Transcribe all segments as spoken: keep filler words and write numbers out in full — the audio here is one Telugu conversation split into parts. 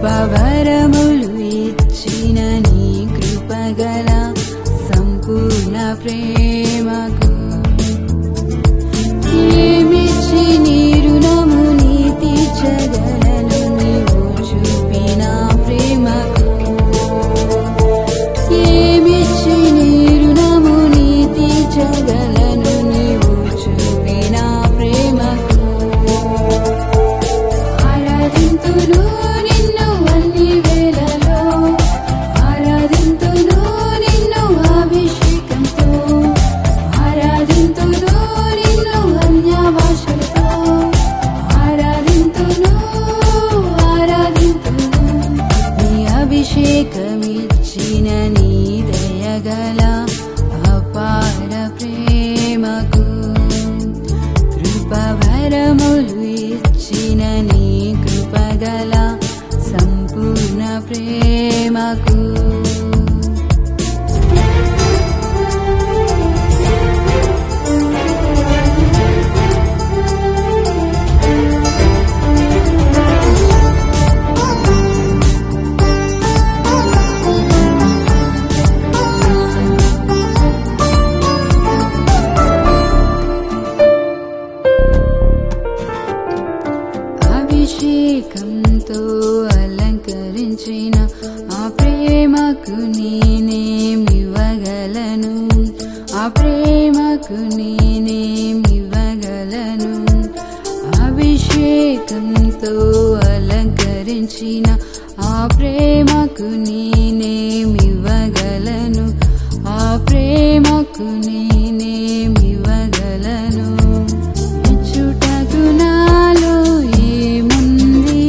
కృపవరములు ఇచ్చిన నీ కృపగల సంపూర్ణ ప్రేమకు ఏమిచ్చి నీ రుణము నీ తీర్చగలను నీవు చూపిన ప్రేమకు ఏమిచ్చి నీ రుణము నీ తీర్చగలను నీవు చూపిన ప్రేమకు ఆరాధింతును నిన్ను అన్ని వేళలో ఆరాధింతును నిన్ను అభిషేకంతో ఆరాధింతును నిన్ను అన్య భాషలతో ఆరాధింతును ఆరాధింతును నీ అభిషేకమిచ్చిన నీ దయగల అపార ప్రేమకు కృపవరములు ఇచ్చిన నీ కృపగల సంపూర్ణ ప్రేమకు అభిషేకంతో అలంకరించిన ఆ ప్రేమకు నేనేమివ్వగలను ఆ ప్రేమకు నేనేమివ్వగలను అభిషేకంతో అలంకరించిన ఆ ప్రేమకు నేనేమివ్వగలను ఆ ప్రేమకు నేనేమివ్వగలను ఇచ్చుటకు నాలో ఏముంది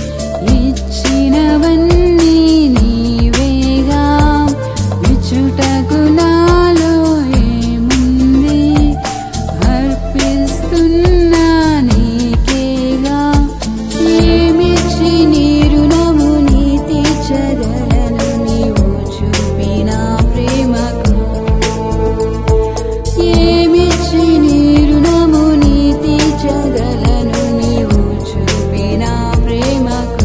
ఇచ్చినవన్నీ నీవేగా ఇచ్చుటకు నాలో ఏముంది అర్పిస్తున్నా నీకేగా ఏమిచ్చి నీ రుణము నీ తీర్చగలను నీవు చూపిన ప్రేమకు ఏమిచ్చి నీ రుణము నీ తీర్చగలను నీవు చూపిన ప్రేమకు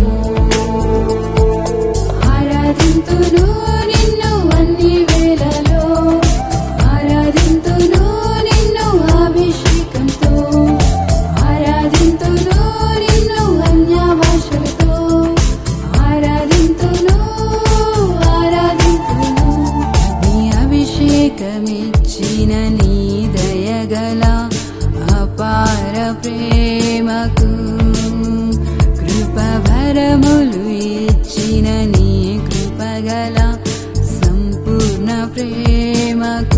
ఆరాధింతును నిన్ను అన్ని వేళలో ఆరాధింతును నిన్ను అభిషేకంతో ఆరాధింతును నిన్ను అన్య భాషలతో ఆరాధింతును ఆరాధింతును నీ అభిషేకమిచ్చిన నీ దయగల అపార ప్రేమకు కృపవరములు ఇచ్చిన నీ కృపగల సంపూర్ణ ప్రేమకు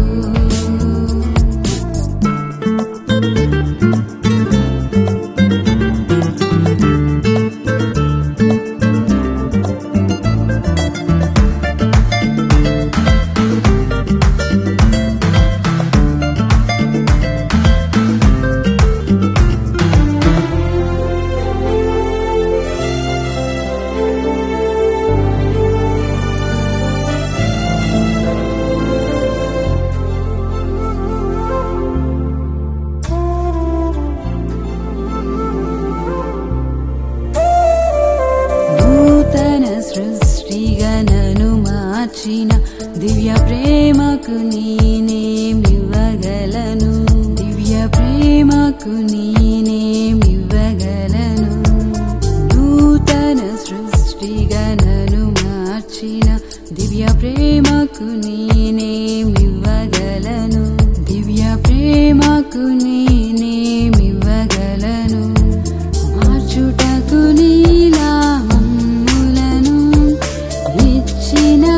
నూతన సృష్టిగా నన్ను మార్చిన దివ్య ప్రేమకు నేనేమివ్వగలను దివ్య ప్రేమకు నేనేమివ్వగలను నూతన సృష్టిగా నన్ను మార్చిన దివ్య ప్రేమకు నేనేమివ్వగలను దివ్య ప్రేమకు నేనేమివ్వగలను మార్చుటకు నీలా మమ్ములను ఇచ్చిన